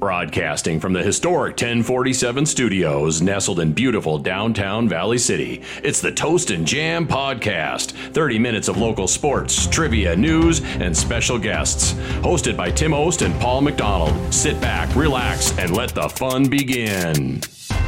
Broadcasting from the historic 1047 studios, nestled in beautiful downtown Valley City, it's the Toast and Jam Podcast. 30 minutes of local sports, trivia, news, and special guests. Hosted by Tim Ost and Paul McDonald. Sit back, relax, and let the fun begin.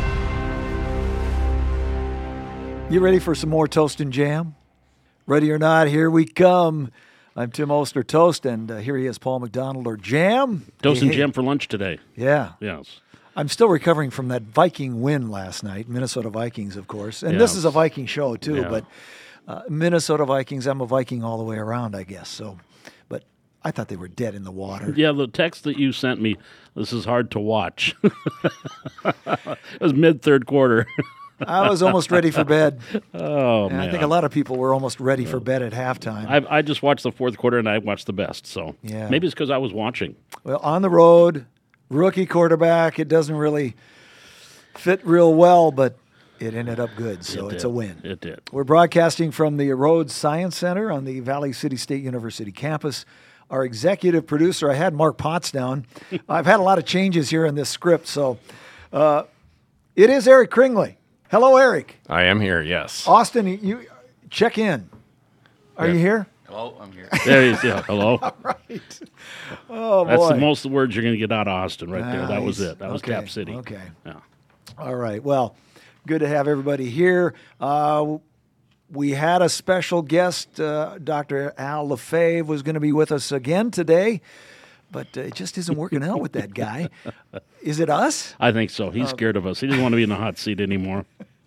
You ready for some more Toast and Jam? Ready or not, here we come. I'm Tim Oster Toast, and here he is, Paul McDonald, or Jam. Toast and Jam for lunch today. Yeah. Yes. I'm still recovering from that Viking win last night, Minnesota Vikings, of course. And this is a Viking show, too, but Minnesota Vikings, I'm a Viking all the way around, I guess. So, but I thought they were dead in the water. Yeah, the text that you sent me, this is hard to watch. It was mid-third quarter. I was almost ready for bed. Oh, man. I think a lot of people were almost ready for bed at halftime. I just watched the fourth quarter, and I watched the best. So maybe it's because I was watching. Well, on the road, rookie quarterback, it doesn't really fit real well, but it ended up good, so it's a win. It did. We're broadcasting from the Rhodes Science Center on the Valley City State University campus. Our executive producer, I had Mark Potts down. I've had a lot of changes here in this script, so it is Eric Kringley. Hello, Eric. I am here, yes. Austin, you check in. Are you here? Hello, I'm here. There he is. Yeah, hello. All right. Oh, boy. That's the most words you're going to get out of Austin right there. That was it. That was Okay, Cap City. Okay. Yeah. All right. Well, good to have everybody here. We had a special guest. Dr. Al Lefebvre was going to be with us again today, but it just isn't working out with that guy. Is it us? I think so. He's scared of us. He doesn't want to be in the hot seat anymore.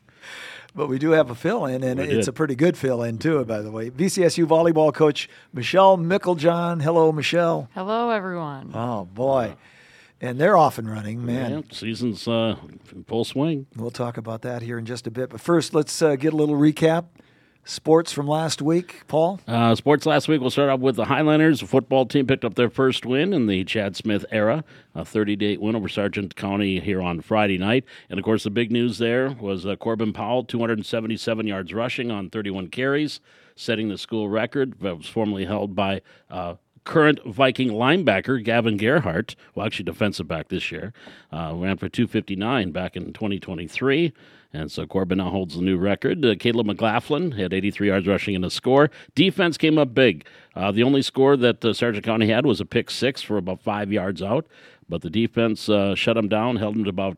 But we do have a fill-in, and it's a pretty good fill-in, too, by the way. VCSU volleyball coach Michelle Micklejohn. Hello, Michelle. Hello, everyone. Oh, boy. And they're off and running, man. Yeah, season's in full swing. We'll talk about that here in just a bit. But first, let's get a little recap. Sports from last week, Paul? Sports last week, we'll start off with the Highlanders. The football team picked up their first win in the Chad Smith era, a 30-8 win over Sargent County here on Friday night. And, of course, the big news there was Corbin Powell, 277 yards rushing on 31 carries, setting the school record that was formerly held by current Viking linebacker Gavin Gerhardt, well, actually defensive back this year, ran for 259 back in 2023. And so Corbin now holds the new record. Caleb McLaughlin had 83 yards rushing in a score. Defense came up big. The only score that Sargent County had was a pick six for about 5 yards out. But the defense shut them down, held them to about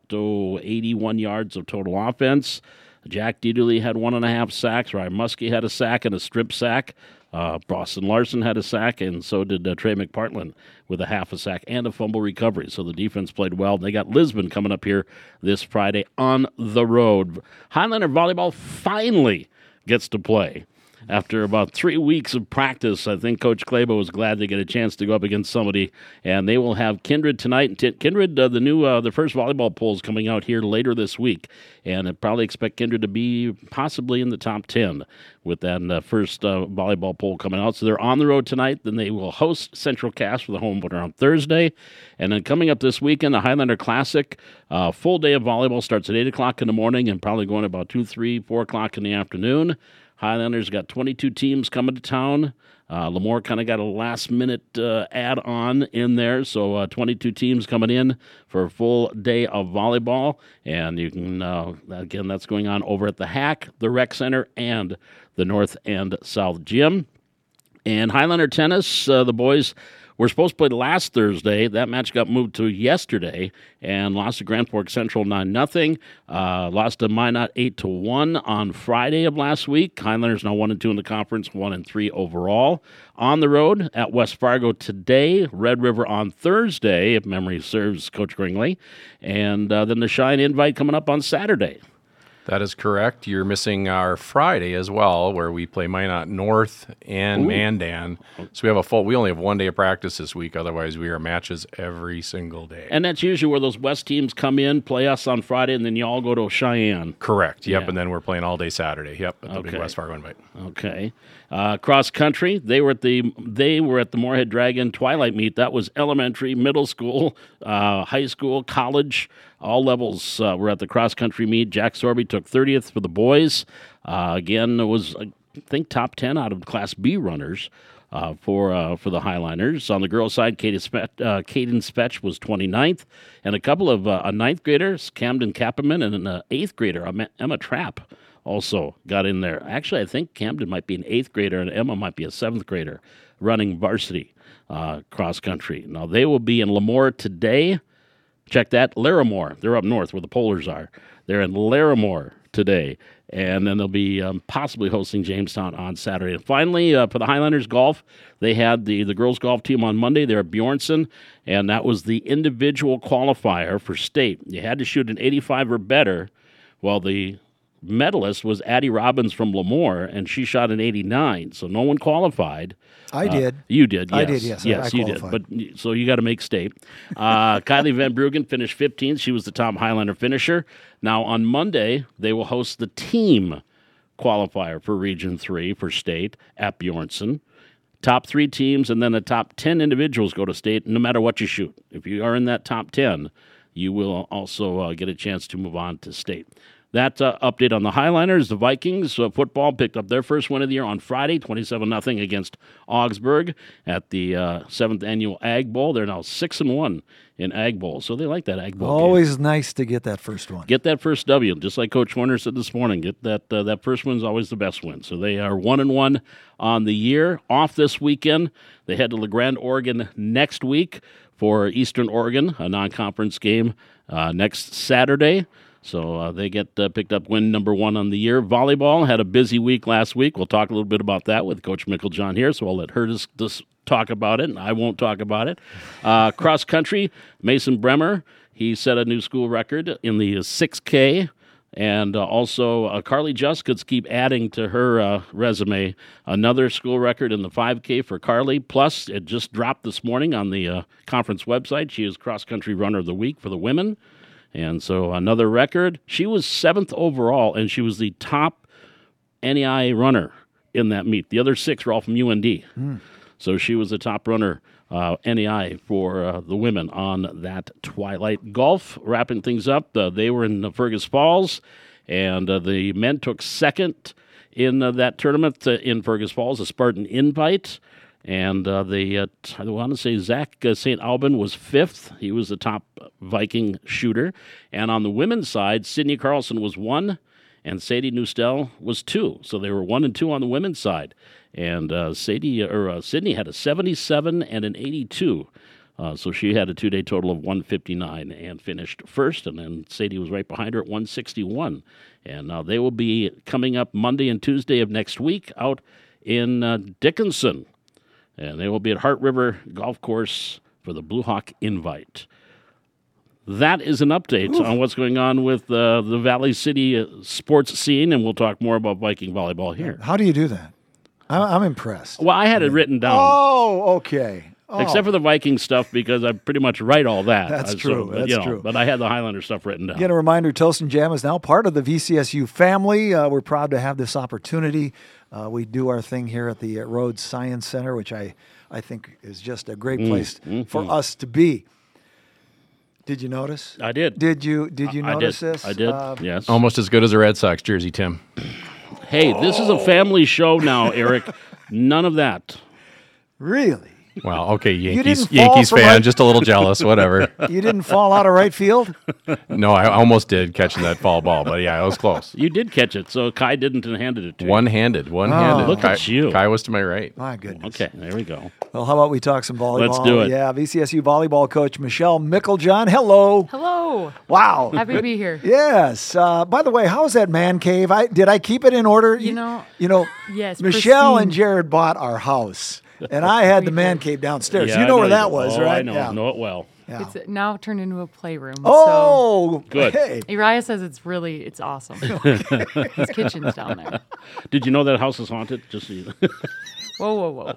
81 yards of total offense. Jack Dieterle had 1.5 sacks. Ryan Muskie had a sack and a strip sack. Boston Larson had a sack, and so did Trey McPartland with a half a sack and a fumble recovery. So the defense played well. They got Lisbon coming up here this Friday on the road. Highlander volleyball finally gets to play. After about 3 weeks of practice, I think Coach Kleba was glad to get a chance to go up against somebody, and they will have Kindred tonight. Kindred, the first volleyball poll is coming out here later this week, and I probably expect Kindred to be possibly in the top 10 with that first volleyball poll coming out. So they're on the road tonight. Then they will host Central Cass for the home opener on Thursday, and then coming up this weekend, the Highlander Classic. Full day of volleyball starts at 8 o'clock in the morning and probably going about 2, 3, 4 o'clock in the afternoon. Highlanders got 22 teams coming to town. Lemoore kind of got a last-minute add-on in there, so 22 teams coming in for a full day of volleyball. And you can, again, that's going on over at the Hack, the Rec Center, and the North and South Gym. And Highlander tennis, the boys were supposed to play last Thursday. That match got moved to yesterday and lost to Grand Forks Central 9-0. Lost to Minot 8-1 on Friday of last week. Highlanders now 1-2 in the conference, 1-3 overall. On the road at West Fargo today, Red River on Thursday, if memory serves Coach Kringley. And then the Shine Invite coming up on Saturday. That is correct. You're missing our Friday as well, where we play Minot North and Mandan. So we only have 1 day of practice this week. Otherwise, we are matches every single day. And that's usually where those West teams come in, play us on Friday, and then you all go to Cheyenne. Correct. Yep. Yeah. And then we're playing all day Saturday. Yep. At the big West Fargo Invite. Okay. Cross country, they were at the Moorhead Dragon Twilight Meet. That was elementary, middle school, high school, college. All levels were at the cross-country meet. Jack Sorby took 30th for the boys. Again, it was, I think, top 10 out of Class B runners. for the Highliners. On the girls' side, Kaden Spetch was 29th, and a couple of a 9th graders, Camden Kapperman, and an 8th grader, Emma Trapp, also got in there. Actually, I think Camden might be an 8th grader, and Emma might be a 7th grader running varsity cross country. Now, they will be in Lemoore today. Check that, Larimore. They're up north where the Polars are. They're in Larimore today. And then they'll be possibly hosting Jamestown on Saturday. And finally, for the Highlanders golf, they had the girls' golf team on Monday. They're at Bjornson, and that was the individual qualifier for state. You had to shoot an 85 or better, while the medalist was Addie Robbins from Lemoore, and she shot an 89, so no one qualified. I did. You did, yes. I did, yes. Yes, I you did. qualified. But so you got to make state. Kylie Van Bruggen finished 15th. She was the top Highlander finisher. Now, on Monday, they will host the team qualifier for Region 3 for state at Bjornson. Top 3 teams and then the top 10 individuals go to state no matter what you shoot. If you are in that top 10, you will also get a chance to move on to state. That update on the Highliners. The Vikings football picked up their first win of the year on Friday, 27-0 against Augsburg at the 7th Annual Ag Bowl. They're now 6-1 in Ag Bowl, so they like that Ag Bowl game. Always nice to get that first one. Get that first W, just like Coach Warner said this morning. Get that first one's always the best win. So they are 1-1 on the year. Off this weekend, they head to LeGrand, Oregon next week for Eastern Oregon, a non-conference game next Saturday. So they get picked up win number 1 on the year. Volleyball had a busy week last week. We'll talk a little bit about that with Coach Micklejohn here, so I'll let her just talk about it, and I won't talk about it. Cross country, Mason Bremer, he set a new school record in the 6K, and also Carly Juskins keep adding to her resume. Another school record in the 5K for Carly, plus it just dropped this morning on the conference website. She is cross country runner of the week for the women. And so another record. She was 7th overall, and she was the top NEI runner in that meet. The other 6 were all from UND. So she was the top runner, NEI, for the women on that Twilight Golf. Wrapping things up, they were in Fergus Falls, and the men took 2nd in that tournament in Fergus Falls, a Spartan Invite. And I want to say Zach St. Alban was 5th. He was the top Viking shooter. And on the women's side, Sydney Carlson was 1, and Sadie Nustel was 2. So they were 1 and 2 on the women's side. And Sydney had a 77 and an 82. So she had a 2-day total of 159 and finished first. And then Sadie was right behind her at 161. And they will be coming up Monday and Tuesday of next week out in Dickinson. And they will be at Hart River Golf Course for the Blue Hawk Invite. That is an update on what's going on with the Valley City sports scene, and we'll talk more about Viking volleyball here. How do you do that? I'm impressed. Well, I had it written down. Oh, okay. Oh. Except for the Viking stuff, because I pretty much write all that. That's true. That's true. But I had the Highlander stuff written down. Again, a reminder, Toast and Jam is now part of the VCSU family. We're proud to have this opportunity. We do our thing here at the Rhodes Science Center, which I think is just a great place for us to be. Did you notice? I did. Did you notice this? I did, yes. Almost as good as a Red Sox jersey, Tim. Hey, this is a family show now, Eric. None of that. Really? Well, okay, didn't fall Yankees for fan, my- just a little jealous, whatever. You didn't fall out of right field? No, I almost did catching that foul ball, but yeah, I was close. You did catch it, so Kai didn't and handed it to you. One-handed. Look Kai, at you. Kai was to my right. My goodness. Okay, there we go. Well, how about we talk some volleyball? Let's do it. Yeah, VCSU volleyball coach Michelle Micklejohn. Hello. Hello. Wow. Happy to be here. Yes. By the way, how was that man cave? Did I keep it in order? You know, yes, Michelle pristine. and Jared bought our house, and I had the man cave downstairs. Yeah, you know I where that you- was, oh, right? I know. Yeah. Know it well. Yeah. It's now turned into a playroom. Oh, Good. Hey. So Uriah says it's awesome. His kitchen's down there. Did you know that house is haunted? Just so you Whoa.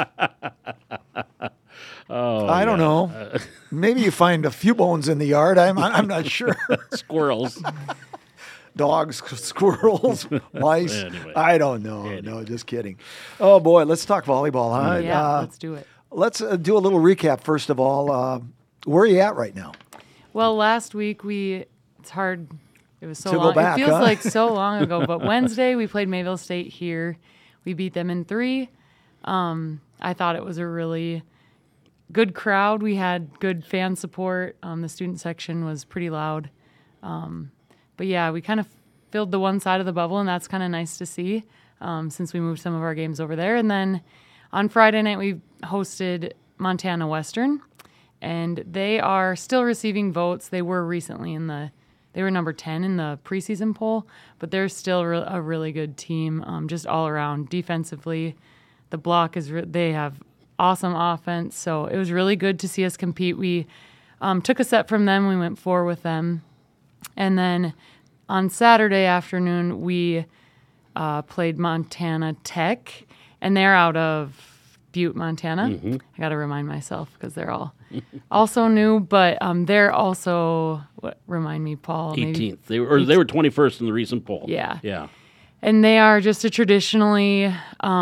I don't know. Maybe you find a few bones in the yard. I'm not sure. Squirrels. Dogs, squirrels, mice. Anyway. I don't know. No, just kidding. Oh boy, let's talk volleyball, huh? Yeah, let's do it. Let's do a little recap first of all. Where are you at right now? Well, last week it's hard. It was so To go long. back, it feels huh? like so long ago. But Wednesday we played Mayville State here. We beat them in 3. I thought it was a really good crowd. We had good fan support. The student section was pretty loud. But yeah, we kind of filled the one side of the bubble, and that's kind of nice to see since we moved some of our games over there. And then on Friday night, we hosted Montana Western, and they are still receiving votes. They were recently they were number 10 in the preseason poll, but they're still a really good team, just all around. Defensively, the block they have awesome offense, so it was really good to see us compete. We took a set from them. We went 4 with them. And then on Saturday afternoon, we played Montana Tech, and they're out of Butte, Montana. I got to remind myself because they're all also new, but they're also, remind me, Paul? 18th. They were 21st in the recent poll. Yeah. And they are just a traditionally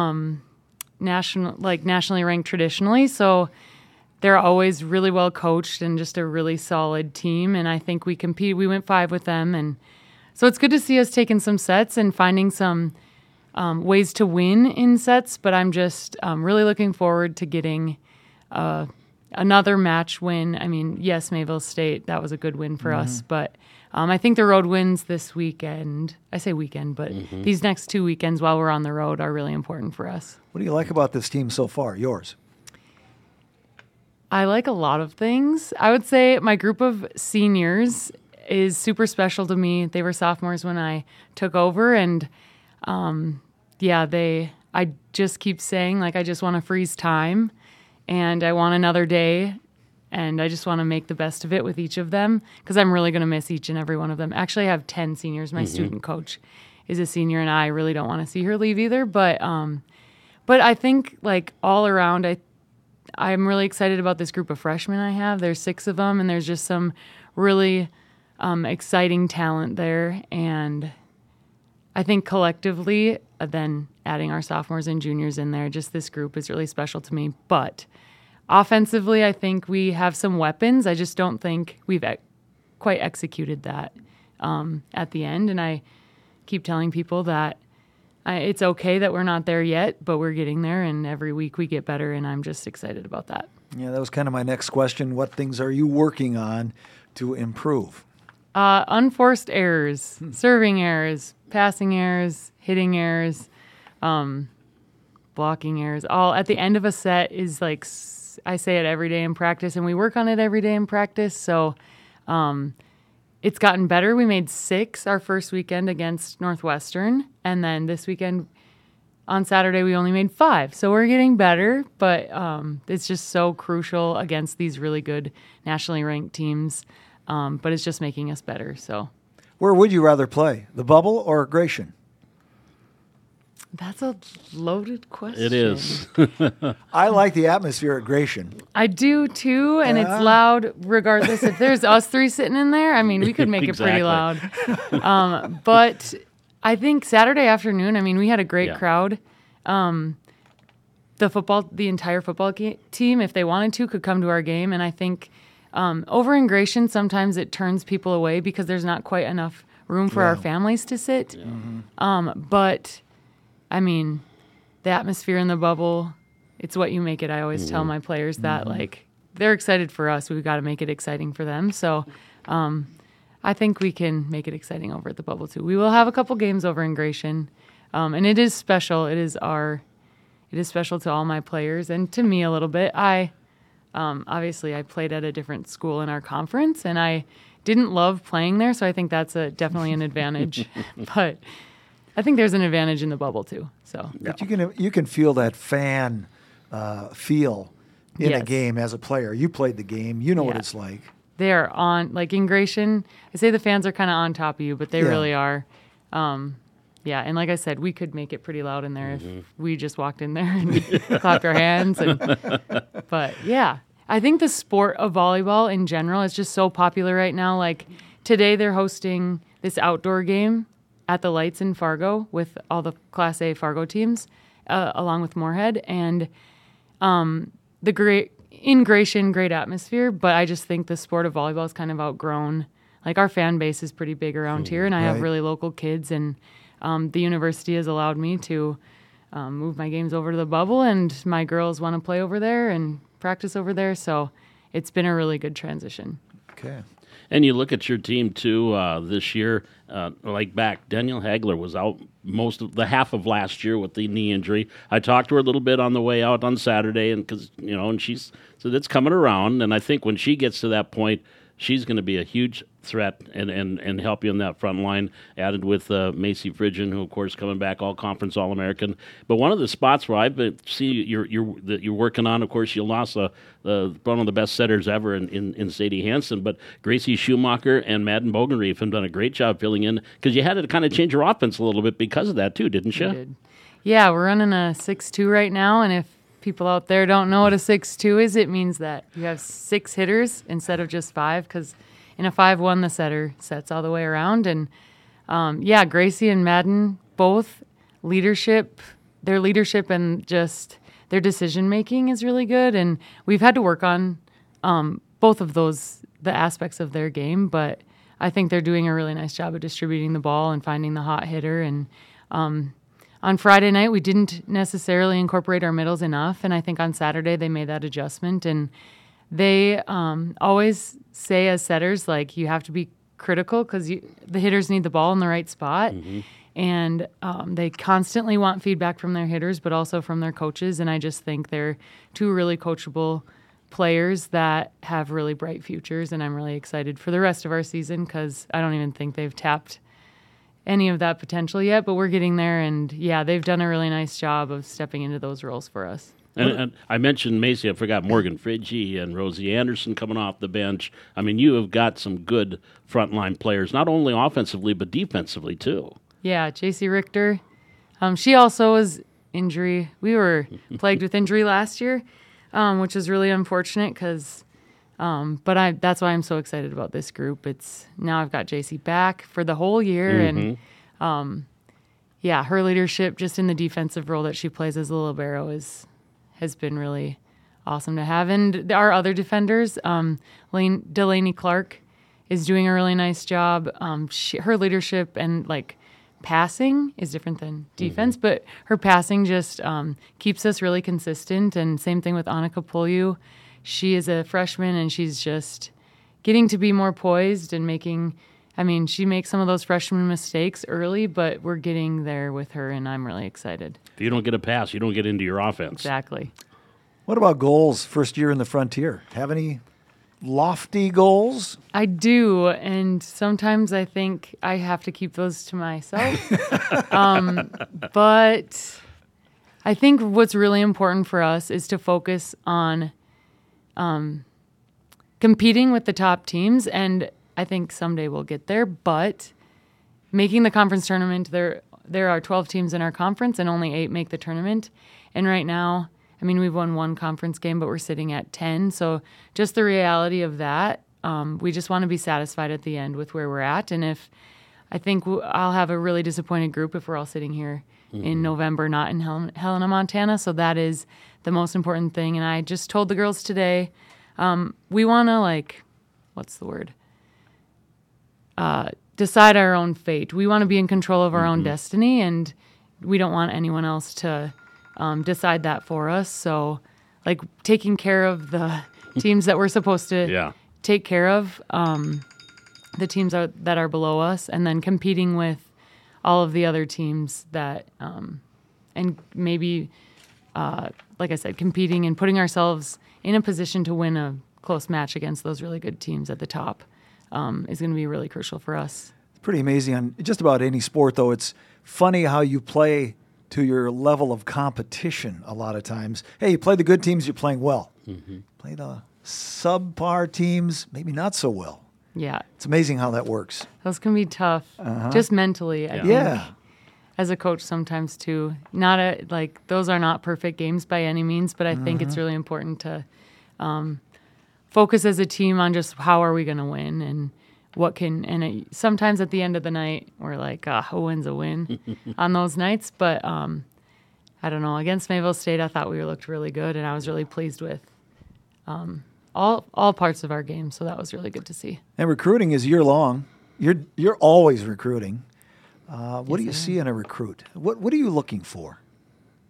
nationally ranked traditionally, so they're always really well coached and just a really solid team. And I think we compete. We went 5 with them, and so it's good to see us taking some sets and finding some ways to win in sets. But I'm just really looking forward to getting another match win. I mean, yes, Mayville State, that was a good win for us, but I think the road wins this weekend. I say weekend, but these next 2 weekends while we're on the road are really important for us. What do you like about this team so far, yours? I like a lot of things. I would say my group of seniors is super special to me. They were sophomores when I took over, and I just keep saying, I just want to freeze time, and I want another day, and I just want to make the best of it with each of them, because I'm really going to miss each and every one of them. Actually, I have 10 seniors. My student coach is a senior, and I really don't want to see her leave either. But I think, all around, I'm really excited about this group of freshmen I have. There's 6 of them, and there's just some really exciting talent there. And I think collectively, then adding our sophomores and juniors in there, just this group is really special to me. But offensively, I think we have some weapons. I just don't think we've quite executed that at the end. And I keep telling people that it's okay that we're not there yet, but we're getting there, and every week we get better, and I'm just excited about that. Yeah, that was kind of my next question. What things are you working on to improve? Unforced errors, serving errors, passing errors, hitting errors, blocking errors. All at the end of a set is I say it every day in practice, and we work on it every day in practice. So it's gotten better. We made 6 our first weekend against Northwestern, and then this weekend on Saturday we only made 5. So we're getting better, but it's just so crucial against these really good nationally ranked teams. But it's just making us better. So, where would you rather play, the Bubble or Gratian? That's a loaded question. It is. I like the atmosphere at Gratian. I do too, and it's loud regardless. If there's us 3 sitting in there, I mean, we could make it pretty loud. But I think Saturday afternoon, we had a great crowd. The entire football team, if they wanted to, could come to our game, and I think over in Gratian, sometimes it turns people away because there's not quite enough room for our families to sit. Yeah. But the atmosphere in the Bubble, it's what you make it. I always tell my players that, they're excited for us. We've got to make it exciting for them. So I think we can make it exciting over at the Bubble, too. We will have a couple games over in Gratian, and it is special. It is special to all my players and to me a little bit. Obviously, I played at a different school in our conference, and I didn't love playing there, so I think that's definitely an advantage. But I think there's an advantage in the Bubble too. So, but you can feel that fan feel in a game as a player. You played the game, you know what it's like. They are on, in Gratian. I say the fans are kind of on top of you, but they really are. And like I said, we could make it pretty loud in there if we just walked in there and clapped our hands. But yeah, I think the sport of volleyball in general is just so popular right now. Today they're hosting this outdoor game at the Lights in Fargo with all the Class A Fargo teams, along with Moorhead. And in Gratian, great atmosphere, but I just think the sport of volleyball is kind of outgrown. Our fan base is pretty big around here, and I have really local kids, and the university has allowed me to moved my games over to the bubble, and my girls want to play over there and practice over there. So it's been a really good transition. Okay. And you look at your team too this year. Like back, Danielle Hagler was out most of the half of last year with the knee injury. I talked to her a little bit on the way out on Saturday, and and she's said it's coming around. And I think when she gets to that point, she's going to be a huge threat and help you in that front line. Added with Macy Fridgen, who of course coming back all conference All American. But one of the spots where I've been you're working on, of course, you lost one of the best setters ever in Sadie Hansen, but Gracie Schumacher and Madden Bogenreef have done a great job filling in, because you had to kind of change your offense a little bit because of that too, didn't you? We did. Yeah, we're running a 6-2 right now, and if people out there don't know what a 6-2 is, it means that you have 6 hitters instead of just 5, because in a 5-1, the setter sets all the way around. And Gracie and Madden, both their leadership and just their decision making is really good. And we've had to work on both of those, the aspects of their game, but I think they're doing a really nice job of distributing the ball and finding the hot hitter. And on Friday night, we didn't necessarily incorporate our middles enough, and I think on Saturday they made that adjustment. And they always say as setters, like, you have to be critical because the hitters need the ball in the right spot. Mm-hmm. And they constantly want feedback from their hitters, but also from their coaches. And I just think they're 2 really coachable players that have really bright futures, and I'm really excited for the rest of our season because I don't even think they've tapped any of that potential yet, but we're getting there. And they've done a really nice job of stepping into those roles for us. And I mentioned Macy. I forgot Morgan Fridgie and Rosie Anderson coming off the bench. I mean, you have got some good frontline players, not only offensively but defensively too. Yeah, JC Richter. She also was injury. We were plagued with injury last year, which is really unfortunate because. But that's why I'm so excited about this group. It's now I've got JC back for the whole year, mm-hmm. and her leadership just in the defensive role that she plays as a libero has been really awesome to have. And our other defenders, Delaney Clark is doing a really nice job. Her leadership and passing is different than defense, but her passing just keeps us really consistent. And same thing with Annika Polju. She is a freshman, and she's just getting to be more poised and she makes some of those freshman mistakes early, but we're getting there with her, and I'm really excited. If you don't get a pass, you don't get into your offense. Exactly. What about goals first year in the Frontier? Have any lofty goals? I do, and sometimes I think I have to keep those to myself. But I think what's really important for us is to focus on competing with the top teams, and I think someday we'll get there, but making the conference tournament, there are 12 teams in our conference and only 8 make the tournament. And right now, we've won 1 conference game, but we're sitting at 10. So just the reality of that, we just want to be satisfied at the end with where we're at. And I think I'll have a really disappointed group if we're all sitting here in November, not in Helena, Montana. So that is the most important thing. And I just told the girls today, we want to what's the word? Decide our own fate. We want to be in control of our own destiny, and we don't want anyone else to decide that for us. So, taking care of the teams that we're supposed to take care of, the teams that are below us, and then competing with all of the other teams that, and maybe, like I said, competing and putting ourselves in a position to win a close match against those really good teams at the top is going to be really crucial for us. It's pretty amazing on just about any sport, though. It's funny how you play to your level of competition a lot of times. Hey, you play the good teams, you're playing well. Mm-hmm. Play the subpar teams, maybe not so well. Yeah. It's amazing how that works. Those can be tough, just mentally, I think. As a coach sometimes, too. Those are not perfect games by any means, but I think it's really important to focus as a team on just how are we going to win and sometimes at the end of the night, we're like, who wins a win on those nights? But I don't know. Against Mayville State, I thought we looked really good, and I was really pleased with all parts of our game. So that was really good to see. And recruiting is year long. You're always recruiting. What do you see in a recruit? What are you looking for?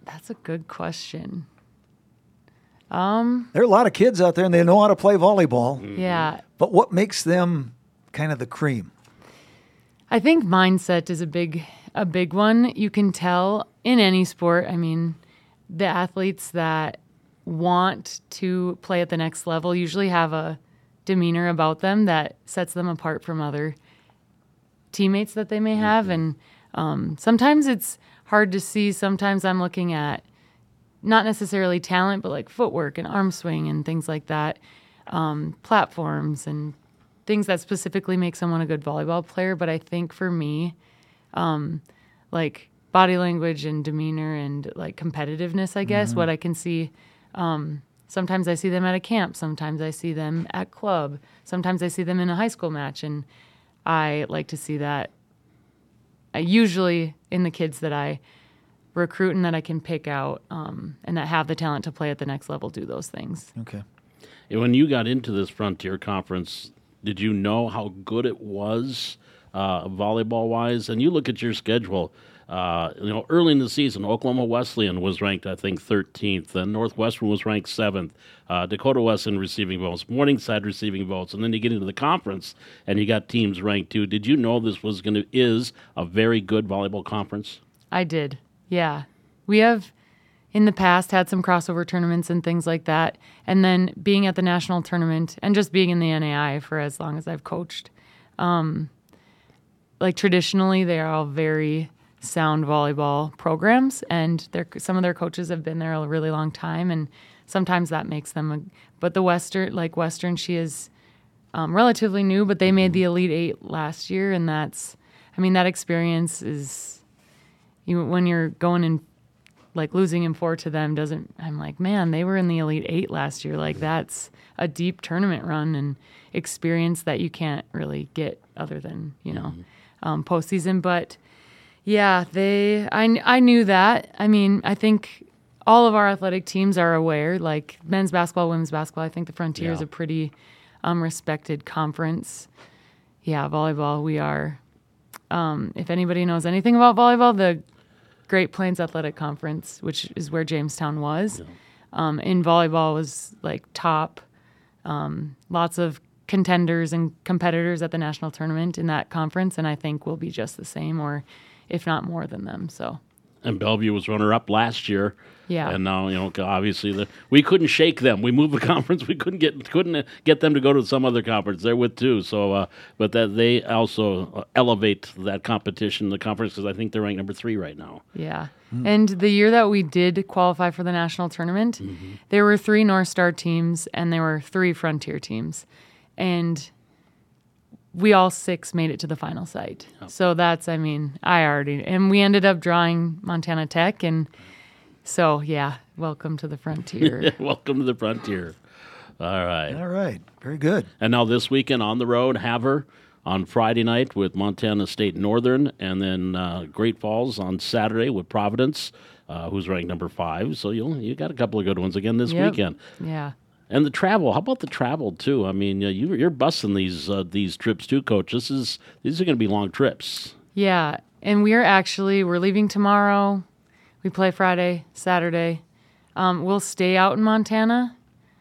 That's a good question. There are a lot of kids out there, and they know how to play volleyball. Yeah. But what makes them kind of the cream? I think mindset is a big one. You can tell in any sport. I mean, the athletes that want to play at the next level usually have a demeanor about them that sets them apart from other teammates that they may have. And sometimes it's hard to see. Sometimes I'm looking at not necessarily talent, but like footwork and arm swing and things like that, platforms and things that specifically make someone a good volleyball player. But I think for me, like body language and demeanor and like competitiveness, I guess, what I can see. Sometimes I see them at a camp. Sometimes I see them at club. Sometimes I see them in a high school match. And I like to see that usually in the kids that I recruit and that I can pick out and that have the talent to play at the next level do those things. Okay. And when you got into this Frontier Conference, did you know how good it was volleyball-wise? And you look at your schedule. Early in the season, Oklahoma Wesleyan was ranked, I think, 13th. Then Northwestern was ranked 7th. Dakota Wesleyan receiving votes. Morningside receiving votes. And then you get into the conference, and you got teams ranked too. Did you know this is a very good volleyball conference? I did. Yeah. We have, in the past, had some crossover tournaments and things like that. And then being at the national tournament and just being in the NAI for as long as I've coached, like traditionally, they are all very sound volleyball programs, and some of their coaches have been there a really long time, and sometimes that makes them but the Western, she is relatively new, but they made the Elite Eight last year, and that experience is, when you're going in, like losing in 4 to them I'm like, man, they were in the Elite Eight last year. Like that's a deep tournament run and experience that you can't really get other than, postseason. But yeah, I knew that. I mean, I think all of our athletic teams are aware, like men's basketball, women's basketball. I think the Frontier is a pretty respected conference. Yeah, volleyball, we are. If anybody knows anything about volleyball, the Great Plains Athletic Conference, which is where Jamestown was, in volleyball was like top. Lots of contenders and competitors at the national tournament in that conference, and I think we'll be just the same, or if not more than them. So. And Bellevue was runner-up last year. Yeah. And now, obviously we couldn't shake them. We moved the conference. We couldn't get them to go to some other conference. They're with 2. So, but that they also elevate that competition, the conference, because I think they're ranked number 3 right now. Yeah. And the year that we did qualify for the national tournament, there were 3 North Star teams and there were 3 Frontier teams. And we all 6 made it to the final site. Oh. So that's, and we ended up drawing Montana Tech, and so, yeah, welcome to the Frontier. Welcome to the Frontier. All right. All right. Very good. And now this weekend on the road, Havre on Friday night with Montana State Northern, and then Great Falls on Saturday with Providence, who's ranked number 5. So you got a couple of good ones again this weekend. Yeah. And the travel, how about the travel, too? I mean, you're busting these trips, too, Coach. These are going to be long trips. Yeah, and we're leaving tomorrow. We play Friday, Saturday. We'll stay out in Montana.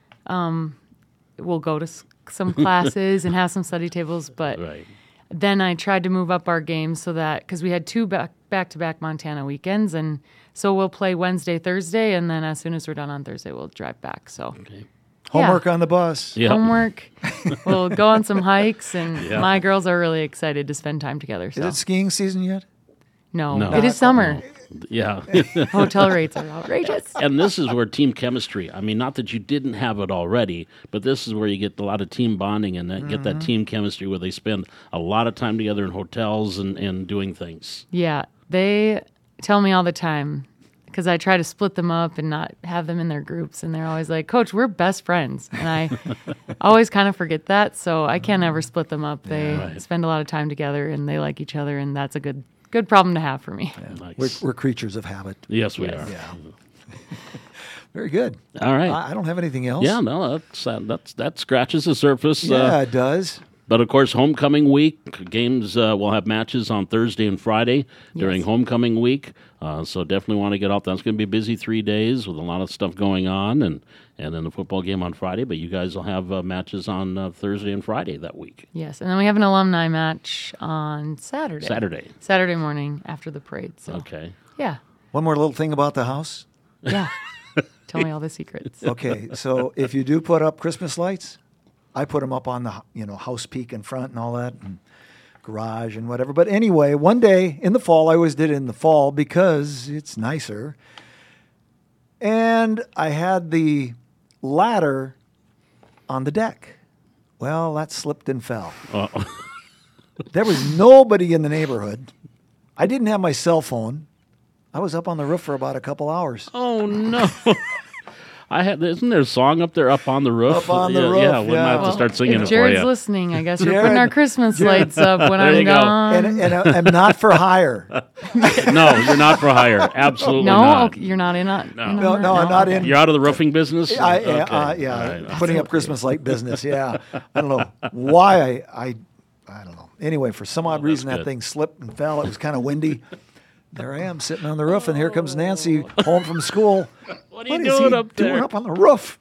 We'll go to some classes and have some study tables, but then I tried to move up our games so that, because we had 2 back-to-back Montana weekends, and so we'll play Wednesday, Thursday, and then as soon as we're done on Thursday, we'll drive back, so... Okay. Homework on the bus. Yep. Homework. We'll go on some hikes, and my girls are really excited to spend time together. So. Is it skiing season yet? No. It is summer. Yeah. Hotel rates are outrageous. And this is where team chemistry, not that you didn't have it already, but this is where you get a lot of team bonding and get that team chemistry where they spend a lot of time together in hotels and doing things. Yeah. They tell me all the time, because I try to split them up and not have them in their groups. And they're always like, Coach, we're best friends. And I always kind of forget that. So I can't ever split them up. They spend a lot of time together and they like each other. And that's a good problem to have for me. Yeah. Nice. We're creatures of habit. Yes, we are. Yeah. Very good. All right. I don't have anything else. Yeah, no, that scratches the surface. Yeah, it does. But, of course, homecoming week, games will have matches on Thursday and Friday during homecoming week. So definitely want to get out. That's going to be a busy 3 days with a lot of stuff going on, and then the football game on Friday. But you guys will have matches on Thursday and Friday that week. Yes, and then we have an alumni match on Saturday. Saturday morning after the parade. So. Okay. Yeah. One more little thing about the house. Yeah. Tell me all the secrets. Okay, so if you do put up Christmas lights, I put them up on the house peak in front and all that, and garage and whatever. But anyway, one day in the fall, I always did it in the fall because it's nicer. And I had the ladder on the deck. Well, that slipped and fell. There was nobody in the neighborhood. I didn't have my cell phone. I was up on the roof for about a couple hours. Oh, no. Isn't there a song up there, Up on the Roof? Up on the roof, Yeah, wouldn't I have to Well, start singing if it for Jared's you? listening, I guess we're Jared- putting our Christmas lights up when There you I'm go. gone. And I'm not for hire. No, you're not for hire. Absolutely no, not. okay, you're not in it. No. No, I'm not in. You're out of the roofing business? Yeah, Okay. yeah, All right. putting up Christmas light business. Yeah, I don't know why I don't know. Anyway, for some odd reason that good. thing slipped and fell. It was kind of windy. There I am sitting on the roof, and here comes Nancy home from school. What are you is doing he up there? doing up on the roof?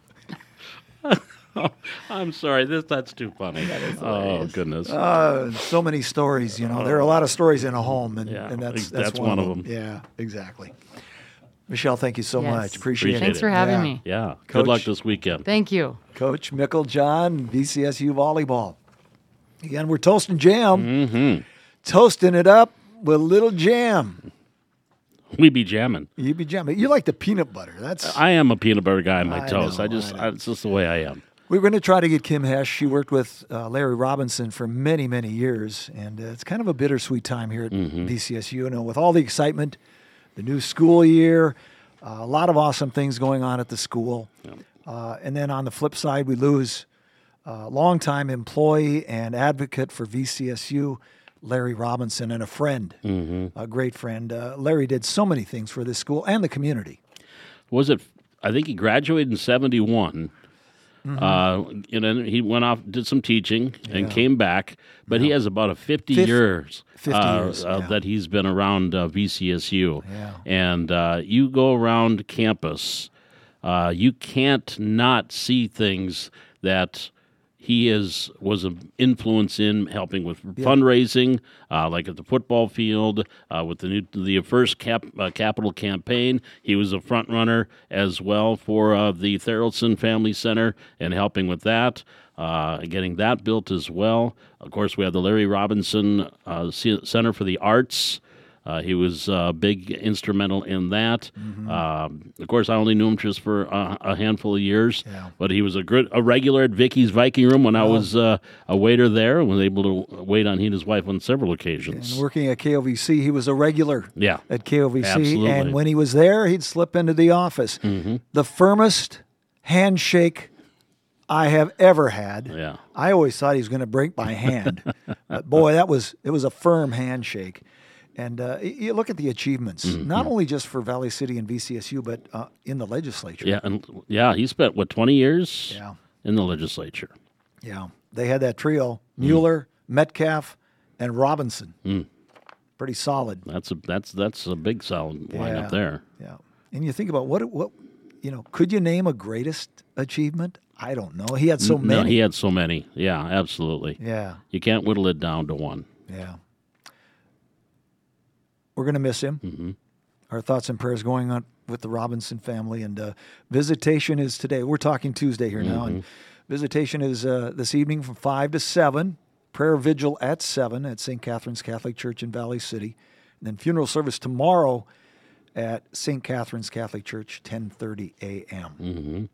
I'm sorry. That's too funny. Oh, goodness. So many stories. There are a lot of stories in a home, and, Yeah, and that's that's one one of of them. Yeah, exactly. Michelle, thank you so Yes. much. Appreciate it. Thanks for having Yeah. me. Yeah. Coach. Good luck this weekend. Thank you. Coach Mickle John, VCSU volleyball. Again, we're toasting jam. Mm-hmm. Toasting it up with a little jam. We be jamming. You be jamming. You like the peanut butter. That's. I am a peanut butter guy on my I toast. know, It's just the way I am. We were going to try to get Kim Hesh. She worked with Larry Robinson for many, many years, and it's kind of a bittersweet time here at VCSU. With all the excitement, the new school year, a lot of awesome things going on at the school. And then on the flip side, we lose a longtime employee and advocate for VCSU, Larry Robinson, and a friend, a great friend. Larry did so many things for this school and the community. I think he graduated in 71. And then he went off, did some teaching, and came back. But he has about a 50 years, 50 years, that he's been around VCSU. Yeah. And you go around campus, you can't not see things that he was an influence in helping with fundraising, like at the football field, with the first capital campaign. He was a front runner as well for the Tharaldson Family Center and helping with that, getting that built as well. Of course, we have the Larry Robinson Center for the Arts. He was big instrumental in that. Of course, I only knew him just for a handful of years, but he was a regular at Vicky's Viking Room when I was a waiter there and was able to wait on he and his wife on several occasions. And working at KOVC, he was a regular at KOVC. Absolutely. And when he was there, he'd slip into the office. The firmest handshake I have ever had. Yeah. I always thought he was going to break my hand. But boy, it was a firm handshake. And you look at the achievements, not only just for Valley City and VCSU, but in the legislature. Yeah, he spent, 20 years Yeah. in the legislature. Yeah. They had that trio, Mueller, Metcalf, and Robinson. Pretty solid. That's a big solid lineup there. Yeah. And you think about what could you name a greatest achievement? I don't know. He had so many. No, he had so many. Yeah, absolutely. Yeah. You can't whittle it down to one. Yeah. We're going to miss him. Our thoughts and prayers going on with the Robinson family. And visitation is today. We're talking Tuesday here now. And visitation is this evening from 5 to 7. Prayer vigil at 7 at St. Catherine's Catholic Church in Valley City. And then funeral service tomorrow at St. Catherine's Catholic Church, 10:30 a.m.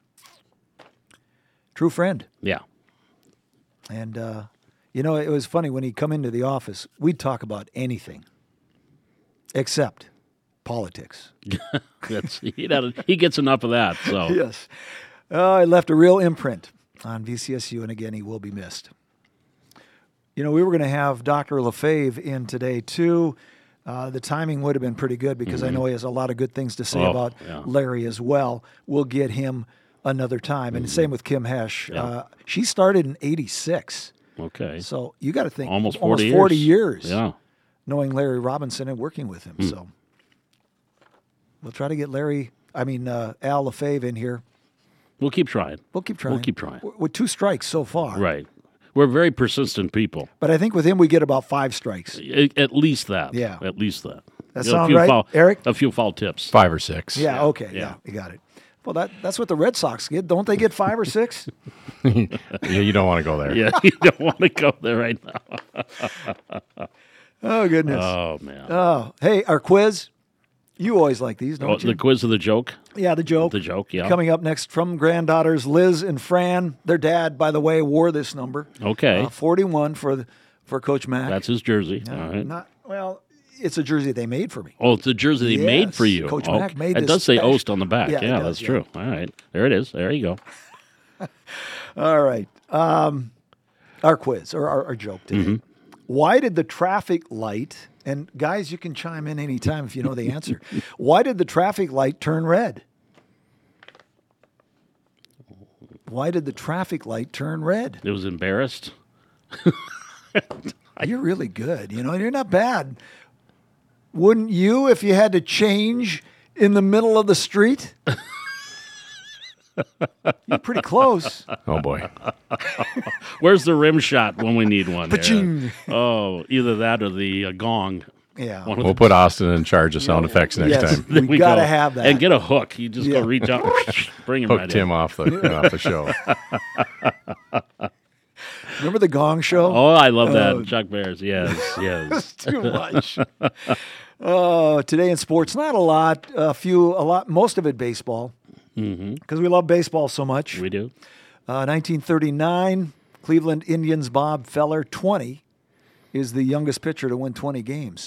True friend. Yeah. And, it was funny when he'd come into the office, we'd talk about anything except politics. He gets enough of that. So Yes. It left a real imprint on VCSU, and again, he will be missed. We were going to have Dr. Lefebvre in today, too. The timing would have been pretty good because I know he has a lot of good things to say about Larry as well. We'll get him another time. And same with Kim Hesh. She started in 86. Okay. So you got to think Almost 40 years. Yeah. Knowing Larry Robinson and working with him. So we'll try to get Al Lefebvre in here. We'll keep trying. We'll keep trying. We'll keep trying. With 2 strikes so far. Right. We're very persistent people. But I think with him we get about 5 strikes. At least that. Yeah. At least that. That A sound few right, Eric? A few foul tips. 5 or 6. Yeah, okay. Yeah. Yeah, you got it. Well, that's what the Red Sox get. Don't they get 5 or 6? Yeah, you don't want to go there. Yeah, you don't want to go there right now. Oh, goodness. Oh, man. Oh, hey, our quiz. You always like these, don't you? The quiz of the joke? Yeah, the joke. The joke, yeah. Coming up next from granddaughters Liz and Fran. Their dad, by the way, wore this number. Okay. 41 for Coach Mack. That's his jersey. All right. It's a jersey they made for me. Oh, it's a jersey they made for you. Coach Mack made this. It does say special. Oast on the back. Yeah, it Yeah, does, that's yeah. true. All right. There it is. There you go. All right. Our quiz, or our joke today. Mm-hmm. Why did the traffic light, and guys, you can chime in anytime if you know the answer. Why did the traffic light turn red? Why did the traffic light turn red? It was embarrassed. You're really good. You're not bad. Wouldn't you if you had to change in the middle of the street? You're pretty close. Oh, boy. Where's the rim shot when we need one? Paching. Oh, either that or the gong. Yeah. One of We'll put Austin in charge of sound effects next Yes. time. Then We got to have that. And get a hook. You just Yeah. go reach out, bring him Hook right Tim in. off the show. Remember the Gong Show? Oh, I love that. Oh. Chuck Bears. Yes, yes. It's too much. Today in sports, not a lot. Most of it baseball. Because we love baseball so much. We do. 1939, Cleveland Indians' Bob Feller, 20, is the youngest pitcher to win 20 games.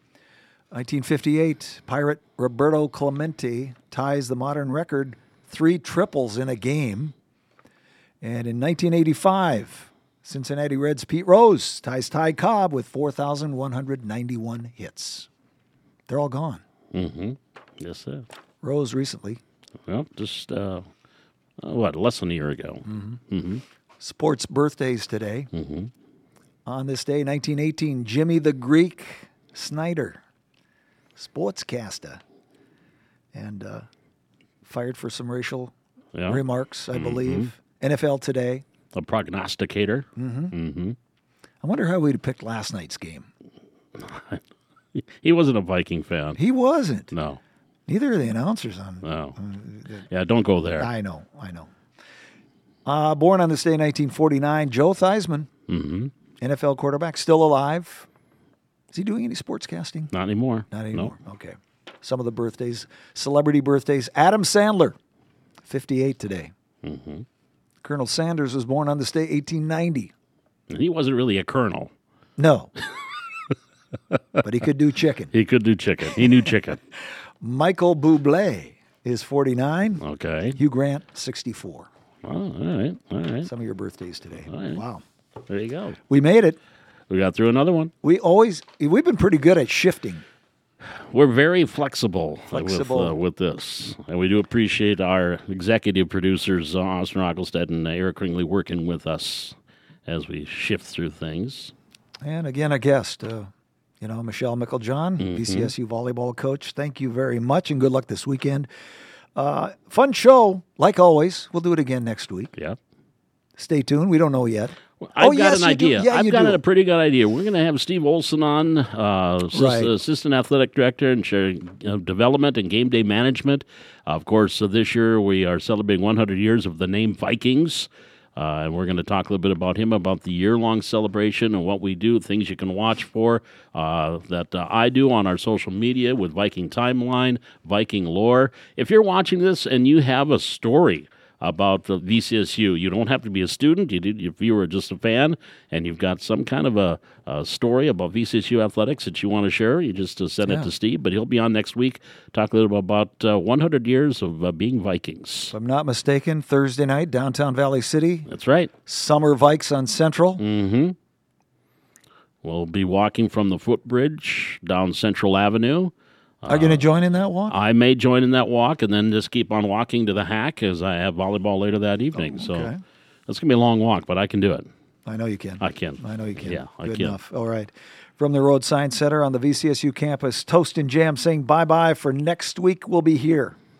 1958, Pirate Roberto Clemente ties the modern record, 3 triples in a game. And in 1985, Cincinnati Reds' Pete Rose ties Ty Cobb with 4,191 hits. They're all gone. Yes, sir. Rose recently. Well, just, less than a year ago. Sports birthdays today. On this day, 1918, Jimmy the Greek Snyder, sportscaster, and fired for some racial Yeah. remarks, I believe. NFL Today. A prognosticator. I wonder how we'd have picked last night's game. He wasn't a Viking fan. He wasn't. No. Neither are the announcers on. No. Yeah, don't go there. I know. Born on this day, 1949, Joe Theismann, NFL quarterback, still alive. Is he doing any sportscasting? Not anymore. Not anymore. Okay. Some of the birthdays, celebrity birthdays. Adam Sandler, 58 today. Colonel Sanders was born on this day, 1890. He wasn't really a colonel. No. But he could do chicken. He could do chicken. He knew chicken. Michael Bublé is 49. Okay. Hugh Grant, 64. Oh, all right. All right. Some of your birthdays today. right. Wow. There you go. We made it. We got through another one. We've been pretty good at shifting. We're very flexible, Flexible. With this. And we do appreciate our executive producers, Austin Rockelstead and Eric Ringley, working with us as we shift through things. And again, a guest, Michelle Micklejohn, VCSU volleyball coach. Thank you very much, and good luck this weekend. Fun show, like always. We'll do it again next week. Yeah. Stay tuned. We don't know yet. I've got yes, an you do. idea. Yeah, I've you got do. a pretty good idea. We're going to have Steve Olson on, Right. assistant athletic director and development and game day management. Of course, this year we are celebrating 100 years of the name Vikings. And we're going to talk a little bit about him, about the year-long celebration and what we do, things you can watch for that I do on our social media with Viking Timeline, Viking Lore. If you're watching this and you have a story about VCSU, you don't have to be a student. If you were just a fan and you've got some kind of a story about VCSU athletics that you want to share, you just send it to Steve. But he'll be on next week, talk a little about 100 years of being Vikings. If I'm not mistaken, Thursday night, downtown Valley City. That's right. Summer Vikes on Central. We'll be walking from the footbridge down Central Avenue. Are you going to join in that walk? I may join in that walk and then just keep on walking to the Hack as I have volleyball later that evening. okay. So that's going to be a long walk, but I can do it. I know you can. I can. I know you can. Yeah, I Good can. enough. All right. From the Road Sign Center on the VCSU campus, Toast and Jam saying bye-bye for next week. We'll be here.